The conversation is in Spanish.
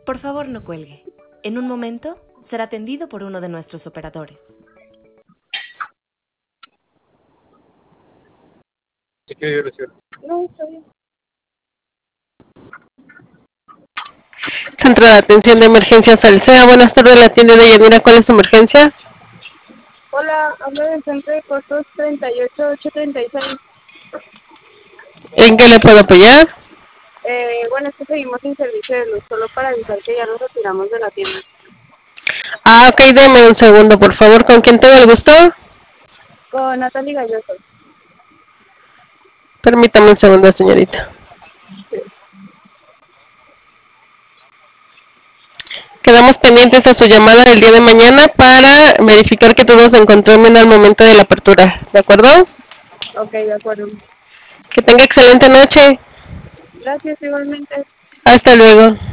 Por favor, no cuelgue. En un momento será atendido por uno de nuestros operadores. No, está bien. Centro de Atención de Emergencias Alsea, buenas tardes, la tienda de Yanira, ¿cuál es su emergencia? Hola, hablo del centro de costos 38836. ¿En qué le puedo apoyar? Bueno, es que seguimos sin servicio de luz, solo para avisar que ya nos retiramos de la tienda. Ah, ok, deme un segundo, por favor, ¿con quién tengo el gusto? Con Natalie Galloso. Permítame un segundo, señorita. Quedamos pendientes a su llamada del día de mañana para verificar que todo se encontró bien al momento de la apertura, ¿de acuerdo? Ok, de acuerdo. Que tenga excelente noche. Gracias, igualmente. Hasta luego.